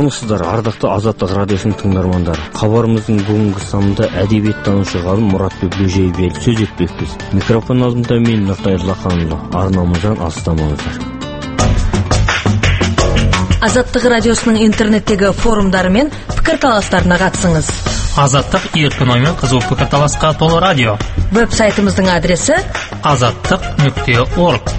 Армысыздар, ардақты Азаттық радиосының тыңдармандары. Хабарымыздың бүгінгі санында әдебиеттанушы ғалым Мұратбек Бөжеев жайлы сөз етпекпіз. Микрофон алдында мен Нұртай Лақанұлы. Арнамыздан алыстамаңыздар. Азаттық радиосының интернеттегі форумдары мен пікірталастарына қатысыңыз. Азаттық еркін оймен қызу пікірталасқа толы радио. Веб-сайтымыздың адресі azаттық.org.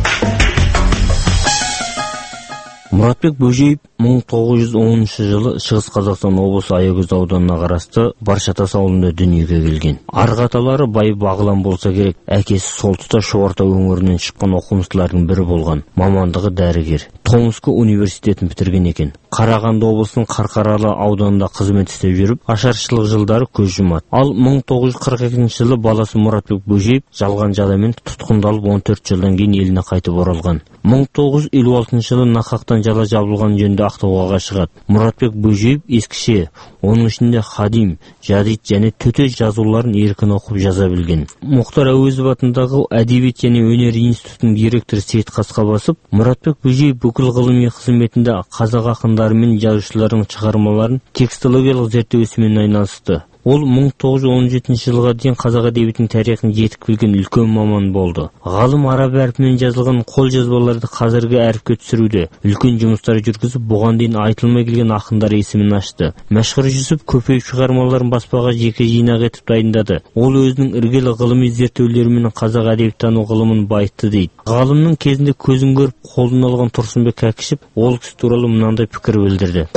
Мұратбек Бөжеев 1910 жылы Шығыс Қазақстан облысы Аягөз ауданына қарасты Баршатас ауылында дүниеге келген. Арғы-аталары бай бағлан болса керек, әкесі сол тұста Шорта өңірінен шыққан оқымыстылардың бірі болған. Мамандығы дәрігер. Томск университетін бітірген екен. Қарағанды облысының Қарқаралы ауданында қызмет істеп жүріп, ашаршылық жылдары көз жұмады. Ал 1942 жылы баласы Мұратбек Бөжеев жалған жадамен тұтқындалып 14 жылдан кейін еліне қайтып оралған. 1956 жылы нақақтан жала жабылған жөнінде ақтауға шығады. Мұратбек Бөжеев ескіше, оның ішінде Хадим, Жадид және төте жазуларын еркін оқып жаза білген. Мұхтар Әуезов атындағы әдебиет және өнер институтының директоры Сейт Қасқабасов Мұратбек Бөжеев бүкіл ғылыми қызметінде қазақ ақындары мен жазушыларының шығармаларын текстологиялық зерттеу ісімен айналысты. Ол 1917 жылға дейін қазақ әдебиетінің тарихын жетік білген үлкен маман болды. Ғалым араб әрпімен жазылған қолжазбаларды қазіргі әріпке түсіруде үлкен жұмыстар жүргізіп, бұған дейін айтылмай келген ақындар есімін ашты. Мәшһүр Жүсіп көпеев шығармаларын баспаға жеке жинақ етіп дайындады. Ол өзінің іргелі ғылыми зерттеулерімен қазақ әдебиеттану ғылымын байытты дейді. Ғалымның кезінде көзін көріп, қолын алған Тұрсынбек Кәкішев ол кісі туралы мынандай пікір білдірді.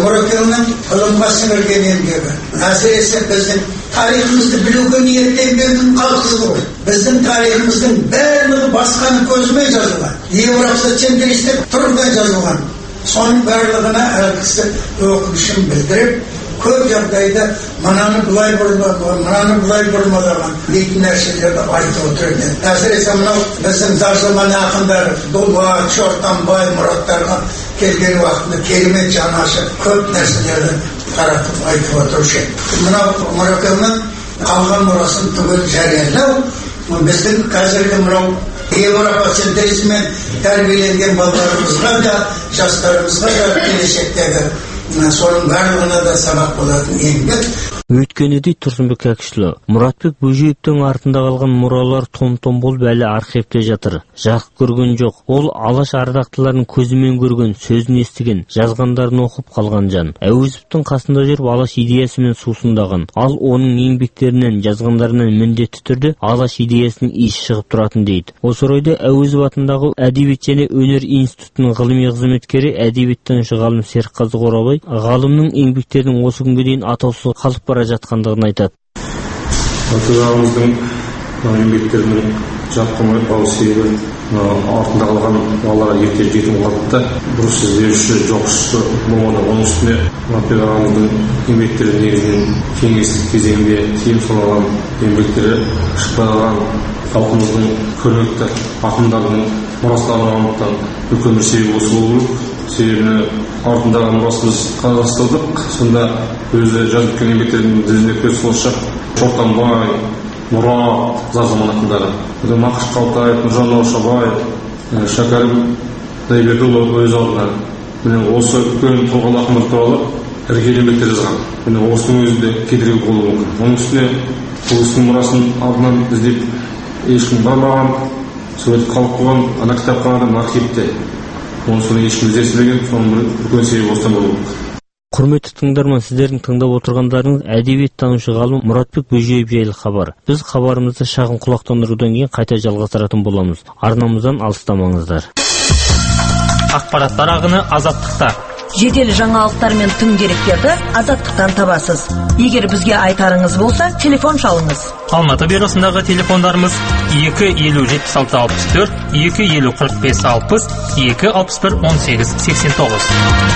Tarihimizde bilgi niyetlenmenin kalkısı olur. Bizim tarihimizin bärligi baskanı közüme yazılan. Evropa çendirişte turda yazılan. Son bärligine elkisi okuşun bildirip, köp jagdayda manany bulay burmadan deyip nerselerde aytып oturdu. Äsirese mınau bizim zarzamany akınдар Dolba, Çortanbay, Muratlarga kelgen wagtynda kelimet janaşy köp nerselerden taratıp aytып oturuşu. Mınau Muratlarning kalgan muraсын tugul jariyalao bizning қазіргі mınau Evropa çendirişmen terbiyelengen balalarımızga da, жастарыбызга da келешектеги соның барлығына да сабақ болатын еңбек. Өйткені де Тұрсынбек Кәкішұлы, Мұратбек Бөжеевтің артында қалған мұралар том-том болып әлі архивте жатыр. Жақ көрген жоқ. Ол алаш ардақтыларын көзімен көрген, сөзін естіген, жазғандарын оқып қалған жан. Әуезовтің қасында жүріп алаш идеясымен сусындаған. Ал оның еңбектерінен, жазғандарынан міндетті түрде алаш идеясының иісі шығып тұратын дейді. Осы орайда Әуезов атындағы әдебиет және өнер институтының ғылыми қызметкері әдебиеттанушы ғалым Серікқазы Қорабай ғалымның еңбектерінің осы күнге дейін атаусыз қалып бара жатқандығын айтады. Аталарымыздың еңбектерінің жатқымай ауысығы артында қалған балаларға ерте жетім қалды. Дұрыс іздеуші, жоқшысы болмады. Оның үстіне Мұратбек ағамыздың еңбектері негізінен кеңестік кезеңде тиым салған еңбектері шықпаған халқымыздың көрнекті ақындарының мұрастарын анықтан үлкен бір себеп осы болу. Себебі артындағы мұрасымыз қазақстандық, сонда өзі жазып кеткен еңбектердің тізіміне көз салсақ, Шортанбай, Мұрат, Зарзаман ақындары, Мақыш Қалтаев, Нұржан Наушабай, Шәкәрім Дайбердіұлы өз алдына осы үлкен тұлғалы ақындар туралы іргелі еңбектер жазған. Осының өзінде кедергі болуы мүмкін. Оның үстіне бұл кісінің мұрасын алдынан іздеп ешкім бармаған, совет қалып қойған ана кітапханадан архивте. Оның соны ешкім іздестірмеген, соның бір үлкен себебі осыдан болуы мүмкін. Құрметті тыңдарман, сіздердің тыңдап отырғандарыңыз әдебиеттанушы ғалым Мұратбек Бөжеев жайлы хабар. Біз хабарымызды шағын құлақтандырудан кейін қайта жалғастыратын боламыз. Арнамыздан алыстамаңыздар. Ақпараттар ағыны Азаттықта. Жедел жаңалықтар мен тың деректерді Азаттықтан табасыз. Егер бізге айтарыңыз болса, телефон шалыңыз. Алматы бюросындағы телефондарымыз 250-76-64, 250-45-60, 261-18-89.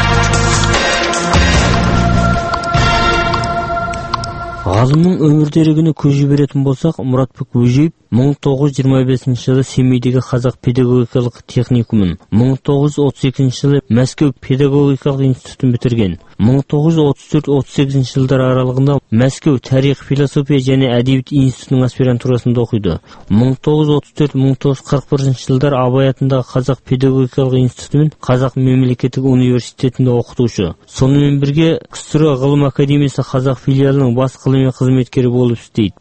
Ғалымның өмір дерегіне көз жіберетін болсақ, Мұратбек Бөжеев 1925 жылы Семейдегі Қазақ педагогикалық техникумын, 1932 жылы Мәскеу педагогикалық институтын бітірген. 1934-38 жылдар аралығында Мәскеу тарих, философия және әдебиет институтының аспирантурасында оқиды. 1934-1941 жылдар Абай атындағы Қазақ педагогикалық институты мен Қазақ мемлекеттік университетінде оқытушы. Сонымен бірге КСР ғылым академиясы Қазақ филиалының бас ғылыми қызметкері болып істейді.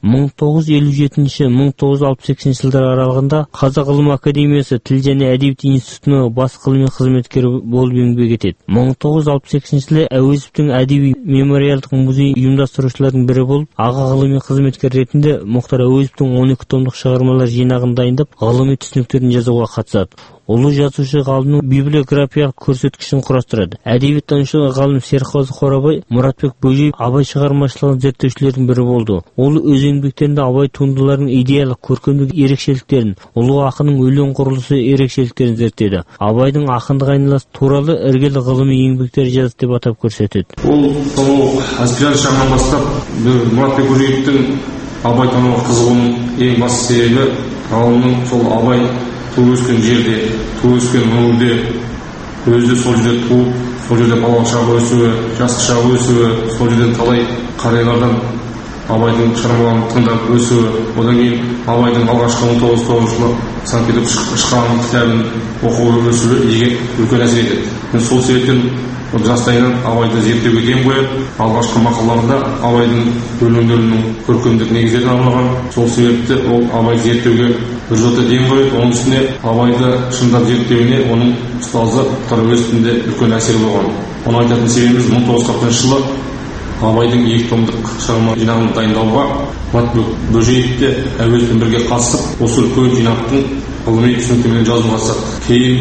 1957-1962 жылдар аралығында Қазақ ғылым академиясы тіл және әдебиет институтының бас ғылыми қызметкері болып еңбек етеді. 1968 жылы Әуезовтің әдеби мемориалдық музей ұйымдастырушылардың бірі болып, аға ғылыми қызметкер ретінде Мұхтар Әуезовтің 12 томдық шығармалар жинағын дайындап, ғылыми түсініктерін жазуға қатысады. Ұлы жазушы ғалымның библиографиялық көрсеткішін құрастырады. Әдебиеттанушы ғалым Серғазы Қорабай, Мұратбек Бөжеев Абай шығармашылығын зерттеушілердің бірі болды. Ол өз еңбектерінде Абай туындыларының идеялық көркемдік ерекшеліктерін, ұлы ақынның өлең құрылысы ерекшеліктерін зерттеді. Абайдың ақындық айналасы туралы іргелі ғылыми еңбектер жазды деп атап көрсетеді. Ол аспирант шағынан бастап Мұратбек Бөжеевтің Абай тануға қызығуының ең басты себебі ғалымның сол Абай туып өскен жерде, туып өскен өңірде, өзі сол жерде туып, сол жерде балалық шағы өсуі, жастық шағы өсуі, сол жерден талай қариялардан Абайдың шығармаларын тыңдап өсуі, одан кейін Абайдың алғашқы 1909 жылы Санкт-Петербургте шыққан кітабын оқуы өсуі еге үлкен әсер етеді. Мен сол себептен жастайынан Абайды зерттеуге ден қойып, алғашқы мақалаларында Абайдың өлеңдерінің көркемдік негіздерін арналған. Сол себепті ол Абайды зерттеуге біржота ден қойып, оның үстіне Абайды шындап зерттеуіне оның ұстазы Мұхтар Әуезовтің де үлкен әсері болған. Оны айтатын себебіміз 1940 жылы Абайдың 2 томдық шығарма жинағын дайындауға Мұратбек Бөжеев те Әуезовпен бірге қатысып, осы үлкен жинақтың ғылыми түсініктемелерін жазуға қатысты. Кейін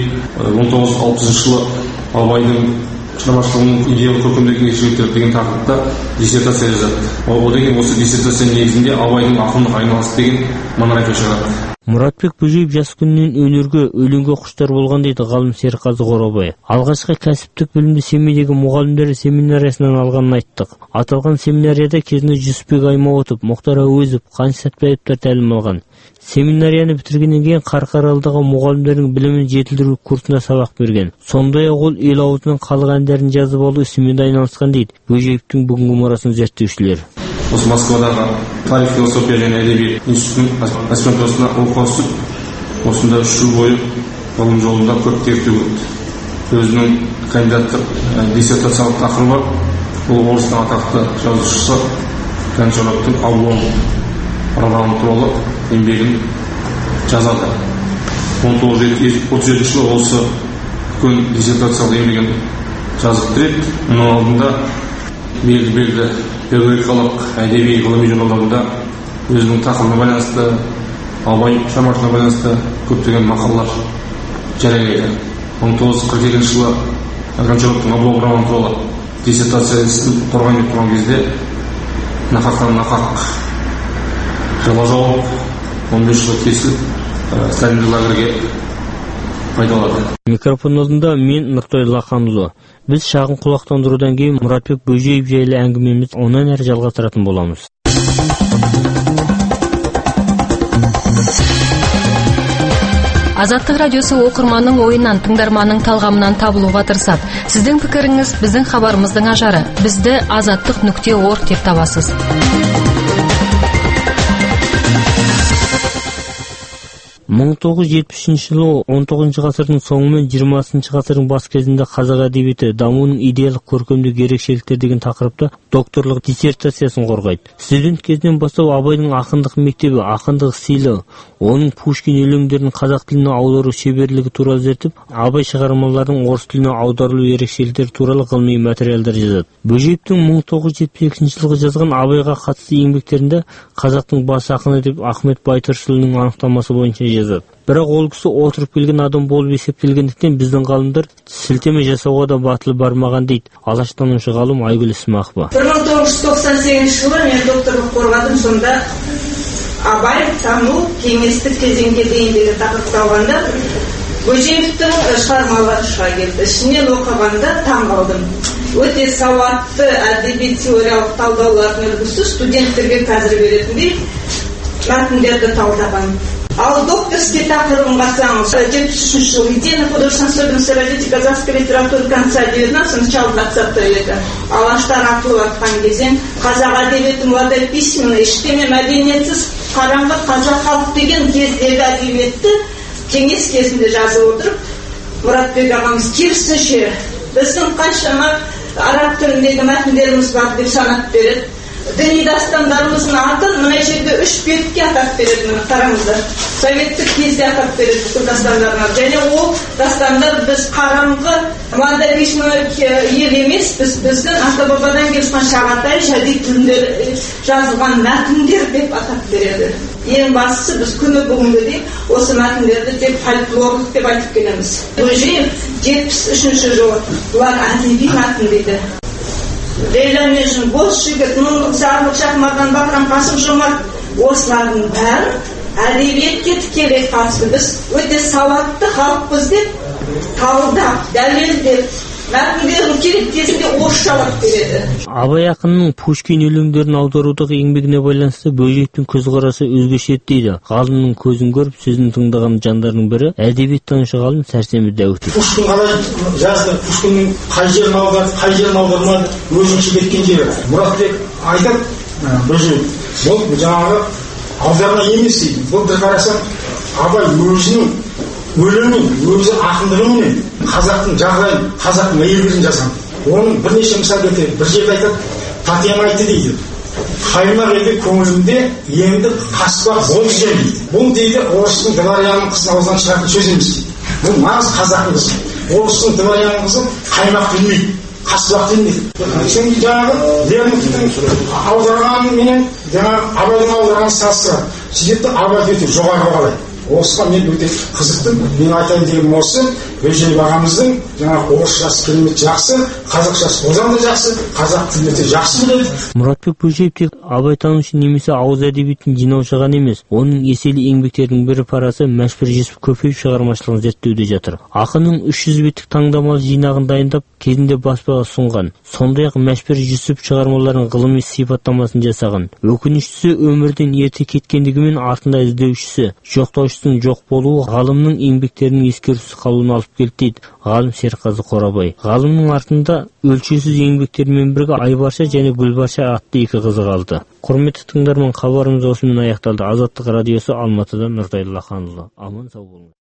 1960 жылы Абайдың шығармашылығының идеялық көркемдік ерекшеліктері деген тақырыпта диссертация жазады. Одан кейін осы диссертация негізінде Абайдың ақындық айналасы деген монография шығарады. Мұратбек Бөжеев жас күнінен өнерге, өлеңге құштар болған дейді ғалым Серғазы Қорабай. Алғашқы кәсіптік білімді семейдегі мұғалімдер семинариясынан алғанын айттық. Аталған семинарияда кезінде Жүсіпбек Аймауытов, Мұхтар Әуезов, Қаныш Сәтпаевтар тәлім алған. Семинарияны бітіргеннен кейін Қарқаралыдағы мұғалімдердің білімін жетілдіру курсына сабақ берген. Сондай-ақ ол ел аузынан халық әндерін жазып алу ісімен де айналысқан дейді Бөжеевтің бүгінгі мұрасын зерттеушілер. Осы Москвадағы тарих, философия және әдебиет институтының аспирантурасына оқуға түсіп, осында 3 жыл бойы ғылым жолында көп терту өтті. Өзінің кандидаттық диссертациялық тақырыбы ол орыстың атақты жазушысы Гончаровтың «Облом» романы туралы еңбегін жазады. 1937 жылы осы үлкен диссертациялық еңбегін жазып бітіреді. Мұның алдында белді педагогикалық әдеби ғылыми журналдарында өзінің тақырыбына байланысты, Абай шығармашылығына байланысты көптеген мақалалар жариялайды. 1942 жылы Гончаровтың «Облом» романы туралы диссертациясын қорғай деп тұрған кезде нақақтан нақақ жала жауып 15 жыл кесіліп Сталиндік лагерге пайдалады. Микрофон алдында мен Нұртай Лақанұлы. Біз шағын құлақтандырудан кейін Мұратбек Бөжеев жайлы әңгімеміз онан әрі жалғастыратын боламыз. Азаттық радиосы оқырманның ойынан, тыңдарманның талғамынан табылуға тырысады. Сіздің пікіріңіз біздің хабарымыздың ажары. Бізді azаттық.org деп табасыз. 1970 жылы 19 ғасырдың соңы мен 20 ғасырдың бас кезінде қазақ әдебиеті дамуының идеялық көркемдік ерекшеліктер деген тақырыпта докторлық диссертациясын қорғайды. Студент кезінен бастап Абайдың ақындық мектебі, ақындық стилі, оның Пушкин өлеңдерін қазақ тіліне аудару шеберлігі туралы зерттеп, Абай шығармаларының орыс тіліне аударылу ерекшеліктері туралы ғылыми материалдар жазады. Бөжеевтің 1972 жылғы жазған Абайға қатысты еңбектерінде қазақтың бас ақыны деп Ахмет Байтұрсынұлының анықтамасы бойынша жазады. Бірақ ол кісі отырып келген адам болып есептелгендіктен біздің ғалымдар сілтеме жасауға да батыл бармаған дейді алаштанушы ғалым Айгүл Исмақова. 1998 жылы мен докторлық қорғадым. Сонда Абай тану кеңестік кезеңге дейіндегі тақырыпты алғанда Бөжеевтің шығармалары шыға келді. Ішінен оқығанда таң қалдым. Өте сауатты әдеби теориялық талдаулардың үлгісі студенттерге қазір беретіндей мәтіндерді талдаған. Ал докторский тақырыбын қарасаңыз, 73 жыл идейно художественная особенность развития казахской литературы конца 19-го, начала 20 века. Алаштар атылып атқан кезең, қазақ әдебиеті молодой письменный, ештеме мәдениетсіз қараңғы қазақ халық деген кездегі әдебиетті кеңес кезінде жазып отырып, Мұратбек ағамыз керісінше біздің қаншама араб тіліндегі мәтіндеріміз бар деп санап береді. Діни дастандарымыздың атын мына жерде 3 бетке атап береді, міне қараңыздар. Советтік кезде атап береді бүкіл дастандарға. Және ол дастандар біз қараңғы мандалишный ел емес, біздің ата-бабадан келген шағатай жади тілдер жазылған мәтіндер деп атап береді. Ең бастысы біз күні бүгінгі деп осы мәтіндерді деп фольклорлық деп айтып келеміз. Бөжеев 73 жылы бұлар әдеби мәтін дейді. Лейла Межін, Бос жігіт, Мұңлық, Зарлық, Шахмардан, Бақрам, Қасым Жомарт, осылардың бәрі әдебиетке тікелей қатысты. Біз өте сауатты халықпыз деп, талдап, дәлелдеп, мәтіндердің керек кезінде орысшалап береді. Абай ақынның Пушкин өлеңдерін аударудағы еңбегіне байланысты Бөжеевтің көзқарасы өзгеше дейді. Ғалымның көзін көріп, сөзін тыңдаған жандардың бірі әдебиеттанушы ғалым Сәрсенбі Дәуітов. Пушкин қалай жазды, Пушкиннің қай жерін аударды, қай жерін аудармады, өзінше кеткен жері. Мұратбек айтып, Бөжеев, бұл жаңағы аударма емес дейді. Бұл бір қарасаң, Абай өзінің өлеңін, өзі ақындығымен қазақтың жағдайын, қазақтың әйелдерін жазған. Оның бірнеше мысал келтіреді. Бір жерде айтады, Татьяна айтты дейді. Қаймақ еді көңілімде енді қаспақ болып жүр дейді. Бұл дейді орыстың Дворяның қызын аузынан шығатын сөз емес дейді. Бұл нағыз қазақтың қызы. Орыстың Дворяның қызы қаймақ білмейді, қаспақ білмейді. Сен жаңағы Лермонтовтың аударғанымен жаңағы Абайдың аударғанын салыстырады. Сөйтеді Абай өте жоғары бағалайды. Осыға мен өте қызықтым. Мен айтайын дегенім осы, Бөжеев ағамыздың жаңағы орысшасы керемет жақсы, қазақшасы одан да жақсы, қазақ тілін өте жақсы біледі. Мұратбек Бөжеев тек абайтанушы немесе ауыз әдебиетін жинаушы ғана емес, оның еселі еңбектерінің бір парасы Мәшбүр Жүсіп Көпеев шығармашылығын зерттеуде жатыр. Ақынның 300 беттік таңдамалы жинағын дайындап, кезінде баспаға сұнған. Сондай-ақ Мәшбүр Жүсіп шығармаларының ғылыми сипаттамасын жасаған. Өкініштісі өмірден ерте кеткендігімен артында іздеушісі, жоқтаушысының жоқ болуы ғалымның еңбектерінің ескерусіз қалуын алып келді дейді ғалым Серқазы Қорабай. Ғалымның артында өлшеусіз еңбектермен бірге Айбарша және Гүлбарша атты 2 қызы қалды. Құрметті тыңдарман, хабарымыз осымен аяқталды. Азаттық радиосы, Алматыдан Нұртай Лаханұлы. Аман сау болыңыз.